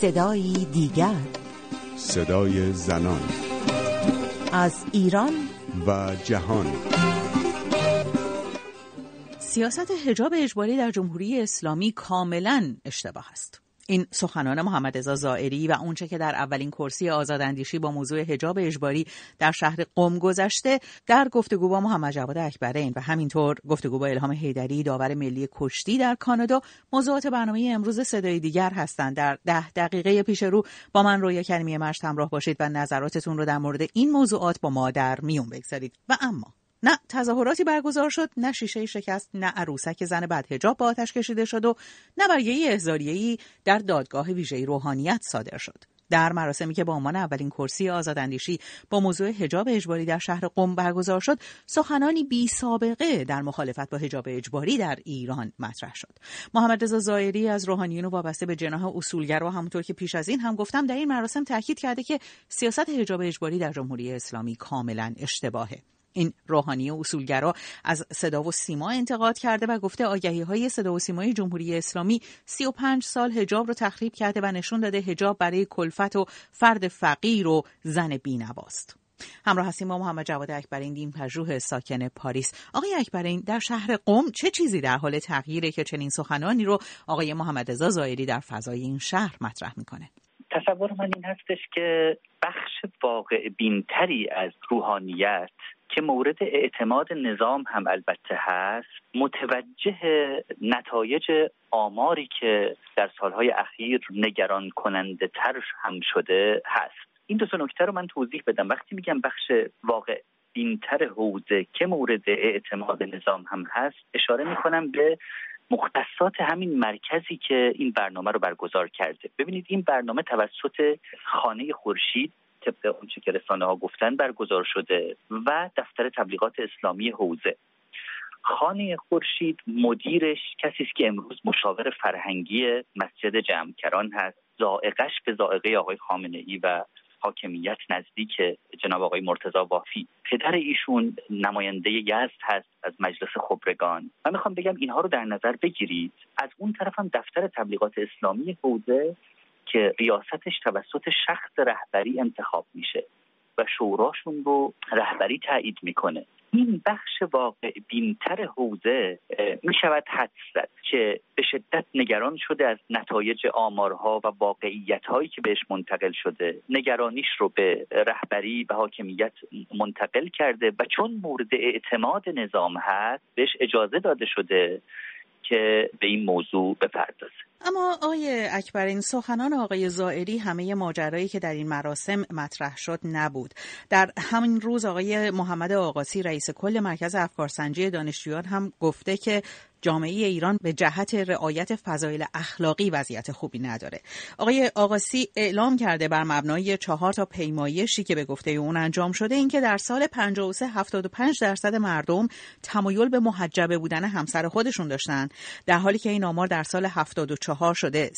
صدایی دیگر، صدای زنان از ایران و جهان. سیاست حجاب اجباری در جمهوری اسلامی کاملاً اشتباه است. این سخنان محمد رضا ظاهری و اونچه که در اولین کرسی آزاداندیشی با موضوع حجاب اجباری در شهر قم گذشته در گفتگو با محمد جواد اکبرین و همینطور گفتگو با الهام حیدری داور ملی کشتی در کانادا موضوعات برنامه امروز صدای دیگر هستند. در 10 دقیقه پیش رو با من رویا کریمی مشت همراه باشید و نظراتتون رو در مورد این موضوعات با ما در میون بگذارید. و اما نه تظاهراتی برگزار شد، نه شیشه شکست، نه عروسک زن بدحجاب با آتش کشیده شد و نه برگه احضاریه‌ای در دادگاه ویژه روحانیت صادر شد. در مراسمی که با عنوان اولین کرسی آزاداندیشی با موضوع حجاب اجباری در شهر قم برگزار شد، سخنانی بی سابقه در مخالفت با حجاب اجباری در ایران مطرح شد. محمد رضا ظاهری از روحانیون وابسته به جناح اصولگرا و همونطور که پیش از این هم گفتم در این مراسم تاکید کرده که سیاست حجاب اجباری در جمهوری اسلامی کاملا اشتباهه. این روحانی اصولگرا از صدا و سیما انتقاد کرده و گفته آگهی‌های صدا و سیمای جمهوری اسلامی 35 سال حجاب رو تخریب کرده و نشون داده حجاب برای کلفت و فرد فقیر و زن بی‌نواست. همراه هستیم با محمد جواد اکبرین، دین پژوه ساکن پاریس. آقای اکبرین، در شهر قم چه چیزی در حال تغییره که چنین سخنانی رو آقای محمد رضا ظاهری در فضای این شهر مطرح میکنه؟ تصور من این هستش که بخش واقع بینتری از روحانیت که مورد اعتماد نظام هم البته هست، متوجه نتایج آماری که در سالهای اخیر نگران کننده تر هم شده هست. این دو تا نکته رو من توضیح بدم. وقتی میگم بخش واقع بینتر حوزه که مورد اعتماد نظام هم هست، اشاره میکنم به مختصات همین مرکزی که این برنامه رو برگزار کرده. ببینید این برنامه توسط خانه خورشید طبق اونچه که رسانه‌ها گفتن برگزار شده و دفتر تبلیغات اسلامی حوزه. خانه خورشید مدیرش کسی است که امروز مشاور فرهنگی مسجد جمع‌کران هست. ذائقه‌اش به ذائقه آقای خامنه‌ای و حاکمیت نزدیک جناب آقای مرتضی وافی. پدر ایشون نماینده یزد هست از مجلس خبرگان. من میخوام بگم اینها رو در نظر بگیرید. از اون طرف هم دفتر تبلیغات اسلامی حوزه که ریاستش توسط شخص رهبری انتخاب میشه و شوراشون رو رهبری تایید میکنه. این بخش واقع بینتر حوزه میشود حدس زد که به شدت نگران شده از نتایج آمارها و واقعیت‌هایی که بهش منتقل شده. نگرانیش رو به رهبری و حاکمیت منتقل کرده و چون مورد اعتماد نظام هست بهش اجازه داده شده که به این موضوع بپردازه. اما آقای اکبرین، سخنان آقای ظاهری همه ماجرایی که در این مراسم مطرح شد نبود. در همین روز آقای محمد آقاسی رئیس کل مرکز افکارسنجی دانشجویان هم گفته که جامعه ایران به جهت رعایت فضایل اخلاقی وضعیت خوبی نداره. آقای آقاسی اعلام کرده بر مبنای 4 تا پیمایشی که به گفته اون انجام شده اینکه در سال 53 75% مردم تمایل به محجبه بودن همسر خودشون داشتن، در حالی که این آمار در سال 74 شده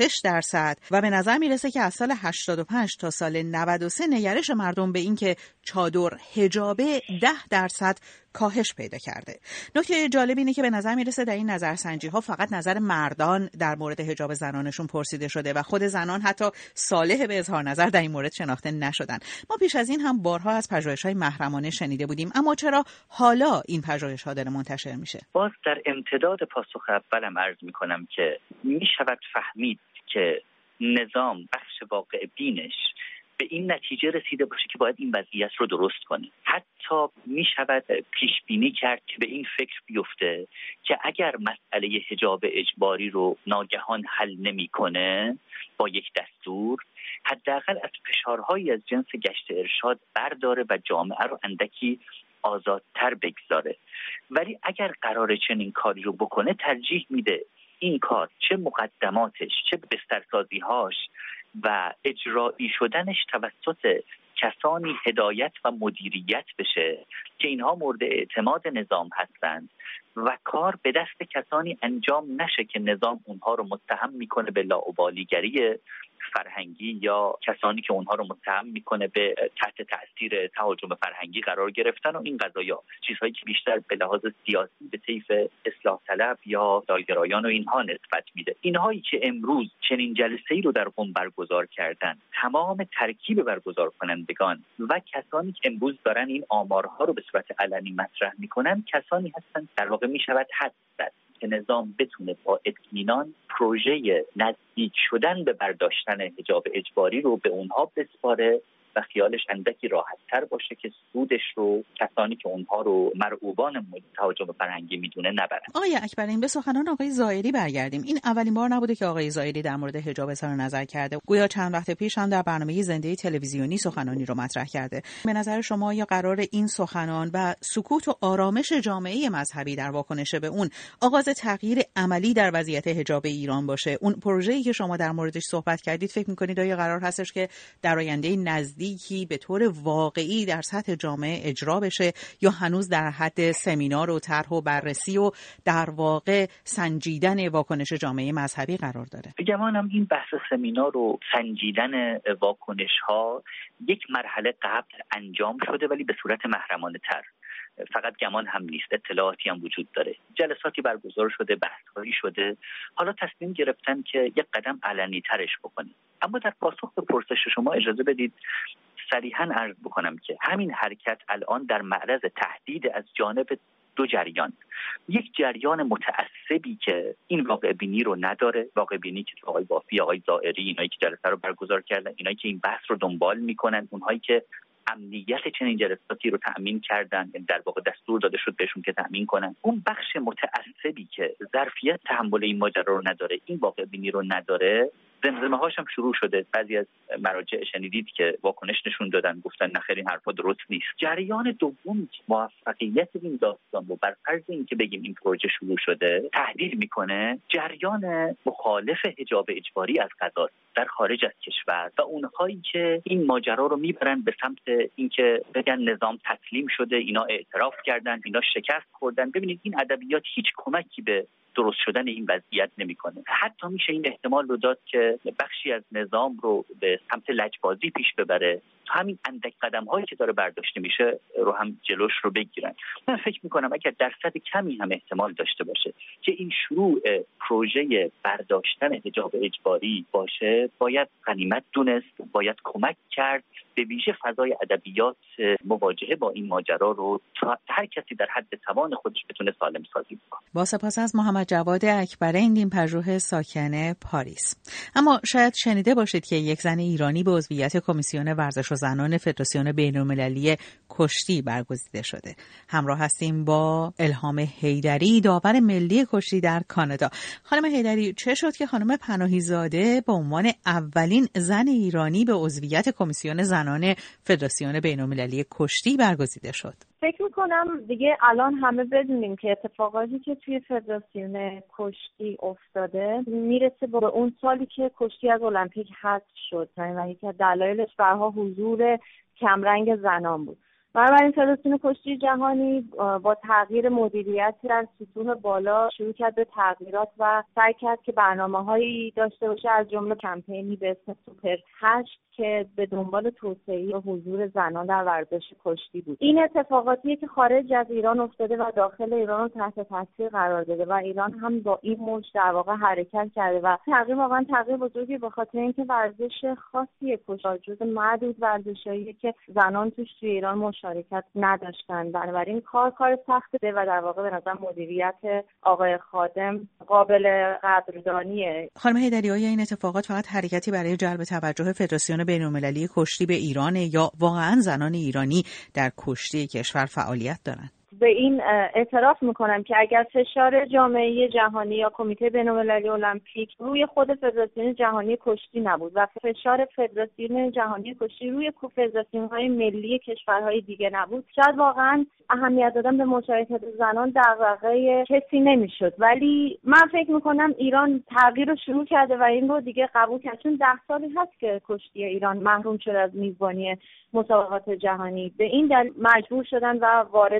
36% و به نظر میرسه که از سال 85 تا سال 93 نگرش مردم به این که چادر حجابه 10% کاهش پیدا کرده. نکته جالب اینه که به نظر میرسه در این نظرسنجی ها فقط نظر مردان در مورد حجاب زنانشون پرسیده شده و خود زنان حتی صالح به اظهار نظر در این مورد شناخته نشدن. ما پیش از این هم بارها از پژوهش‌های محرمانه شنیده بودیم، اما چرا حالا این پژوهش‌ها داره منتشر میشه؟ باز در امتداد پاسخ اولم عرض میکنم که میشود فهمید که نظام بخش واقع بینش به این نتیجه رسیده باشه که باید این وضعیت رو درست کنه. حتی می شود پیش بینی کرد که به این فکر بیفته که اگر مسئله حجاب اجباری رو ناگهان حل نمی‌کنه با یک دستور، حداقل از فشارهایی از جنس گشت ارشاد برداره و جامعه رو اندکی آزادتر بگذاره. ولی اگر قراره چنین کاری رو بکنه ترجیح میده این کار چه مقدماتش چه بسترسازی‌هاش و اجرایی شدنش توسط کسانی هدایت و مدیریت بشه که اینها مورد اعتماد نظام هستند و کار به دست کسانی انجام نشه که نظام اونها رو متهم میکنه به لاابالیگری فرهنگی یا کسانی که اونها رو متهم میکنه به تحت تاثیر تهاجم فرهنگی قرار گرفتن و این قضایا، چیزهایی که بیشتر به لحاظ سیاسی به طیف اصلاح طلب یا دالگرایان و اینها نسبت میده. اینهایی که امروز چنین جلسه‌ای رو در قم برگزار کردن، تمام ترکیب برگزار کنندگان و کسانی که امروز دارن این آمارها رو به صورت علنی مطرح میکنن، کسانی هستند در واقع میشود حد زد که نظام بتونه با اطمینان پروژه نزدیک شدن به برداشتن حجاب اجباری رو به اونها بسپاره و خیالش اندکی راحت‌تر باشه که سودش رو کسانی که اونها رو مرعوبان تهاجم فرهنگی میدونه نبرن. آقای اکبرین، به سخنان آقای زائری برگردیم. این اولین بار نبوده که آقای زائری در مورد حجاب اظهار نظر کرده. گویا چند وقت پیش هم در برنامه زنده تلویزیونی سخنانی رو مطرح کرده. به نظر شما یا قرار این سخنان و سکوت و آرامش جامعه مذهبی در واکنش به اون آغاز تغییر عملی در وضعیت حجاب ایران باشه؟ اون پروژه‌ای که شما در موردش صحبت کردید فکر می‌کنید آیا قرار هستش که در آینده نزدیکی به طور واقعی در سطح جامعه اجرا بشه یا هنوز در حد سمینار و طرح و بررسی و در واقع سنجیدن واکنش جامعه مذهبی قرار داره؟ گمانم این بحث سمینار و سنجیدن واکنش‌ها یک مرحله قبل انجام شده، ولی به صورت محرمانه‌تر. فقط گمان هم نیست، اطلاعاتی هم وجود داره. جلساتی برگزار شده، بحث‌هایی شده. حالا تصمیم گرفتن که یک قدم علنی ترش بکنیم. اما در پاسخ به پرسش شما اجازه بدید صریحاً عرض بکنم که همین حرکت الان در معرض تهدید از جانب دو جریان. یک جریان متعصبی که این واقع بینی رو نداره، واقع بینی که آقای بافی، آقای زائری، اینایی که جلسه رو برگزار کردن، اینایی که این بحث رو دنبال میکنن، اونهایی که امنیت چنین جلساتی رو تأمین کردن، یعنی در واقع دستور داده شد بهشون که تأمین کنن. اون بخش متعصبی که ظرفیت تحمل این ماجرا رو نداره، این واقع بینی رو نداره، زمزمه هاش هم شروع شده. بعضی از مراجع شنیدید که واکنش نشون دادن، گفتن نخیر این حرفا درست نیست. جریان دوم موفقیت این داستان رو بر فرض اینکه بگیم این پروژه شروع شده تهدید میکنه جریان مخالف حجاب اجباری از قضا در خارج از کشور و اونهایی که این ماجرا رو میبرن به سمت اینکه بگن نظام تسلیم شده، اینا اعتراف کردن، اینا شکست خوردن. ببینید این ادبیات هیچ کمکی به درست شدن این وضعیت نمیکنه. حتی میشه این احتمال رو داد که بخشی از نظام رو به سمت لجبازی پیش ببره تا همین اندک قدم هایی که داره برداشته میشه رو هم جلوش رو بگیرن. من فکر میکنم اگر درصد کمی هم احتمال داشته باشه که این شروع پروژه برداشتن حجاب اجباری باشه، باید غنیمت دونست، باید کمک کرد به ویژه فضای ادبیات مواجهه با این ماجرا رو تا هر کسی در حد توان خودش بتونه سالم سازی کنه. با سپاس از محمد جواد اکبرین، دین پژوه ساکن پاریس. اما شاید شنیده باشید که یک زن ایرانی به عضویت کمیسیون ورزش و زنان فدراسیون بین‌المللی کشتی برگزیده شده. همراه هستیم با الهام حیدری، داور ملی کشتی در کانادا. خانم حیدری، چه شد که خانم پناهی زاده به عنوان اولین زن ایرانی به عضویت کمیسیون زنان فدراسیون بین‌المللی کشتی برگزیده شد؟ فکر میکنم دیگه الان همه بدونیم که اتفاقاتی که توی فدراسیون کشتی افتاده میرسه به اون سالی که کشتی از المپیک حذف شد و یکی از دلایلش برها حضور کمرنگ زنان بود. بنابراین فدراسیون کشتی جهانی با تغییر مدیریت در ستون بالا شروع کرد به تغییرات و سعی کرد که برنامه‌هایی داشته باشه، از جمله کمپینی به اسم سوپر 8 که به دنبال توسعه حضور زنان در ورزش کشتی بود. این اتفاقاتیه که خارج از ایران افتاده و داخل ایران رو تحت تاثیر قرار داده و ایران هم با این موج در واقع حرکت کرده و تغییر واقعا تغییر بزرگی به خاطر اینکه ورزش خاصیه، کشتی جزو معدود ورزشاییه که زنان توش توی ایران مشارکت نداشتن. بنابراین کار سخته و در واقع به نظر مدیریت آقای خادم قابل قدردانیه. خانم حیدری، آیا این اتفاقات فقط حرکتی برای جلب توجه فدراسیون بین‌المللی کشتی به ایران یا واقعا زنان ایرانی در کشتی کشور فعالیت دارند؟ به این اعتراف میکنم که اگر فشار جامعه جهانی یا کمیته بین‌المللی المپیک روی خود فدراسیون جهانی کشتی نبود و فشار فدراسیون جهانی کشتی روی فدراسیون‌های ملی کشورهای دیگه نبود، شاید واقعا اهمیت دادن به مشارکت زنان دغدغه کسی نمیشد. ولی من فکر میکنم ایران تغییر رو شروع کرده و این رو دیگه قبول کرد، چون 10 سالی هست که کشتی ایران محروم شده از میزبانی مسابقات جهانی. به این دلیل مجبور شدن و وارد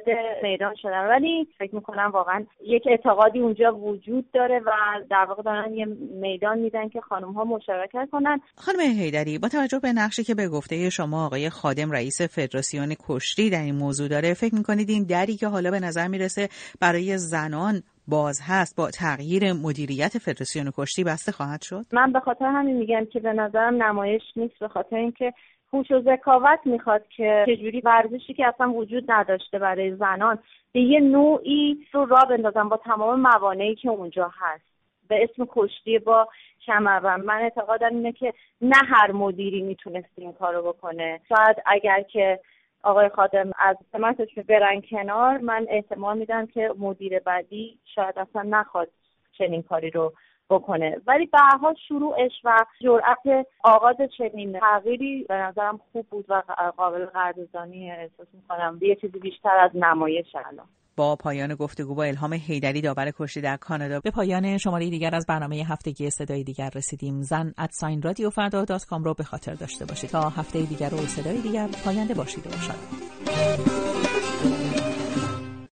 میدان شدن. ولی فکر میکنم واقعا یک اعتقادی اونجا وجود داره و در واقع دارن یه میدان میدن که خانم‌ها مشارکت کنن. خانم حیدری، با توجه به نقشی که به گفته شما آقای خادم رئیس فدراسیون کشتی در این موضوع داره، فکر میکنید این دری که حالا به نظر میرسه برای زنان باز هست با تغییر مدیریت فدراسیون کشتی بسته خواهد شد؟ من به خاطر همین میگم که به نظرم نمایش نیست، به خاطر اینکه هوش و ذکاوت میخواد که چجوری ورزشی که اصلا وجود نداشته برای زنان به یه نوعی رو راه بندازن با تمام موانعی که اونجا هست به اسم کشتی با کمربند. من اعتقادم اینه که نه هر مدیری میتونست این کارو بکنه. شاید اگر که آقای خادم از سمتش برن کنار، من احتمال میدم که مدیر بعدی شاید اصلا نخواد چنین کاری رو بکنه. ولی به هر حال شروعش و جرأت آغاز چنین تغییری به نظرم خوب بود و قابل قدردانی احساس میکنم. یه چیزی بیشتر از نمایش الان. با پایان گفتگو با الهام حیدری داور کشتی در کانادا به پایان شماره دیگر از برنامه هفتگی صدای دیگر رسیدیم. zan@radiofrda.com رو به خاطر داشته باشید تا هفته دیگر و صدای دیگر پاینده باشید و شاد.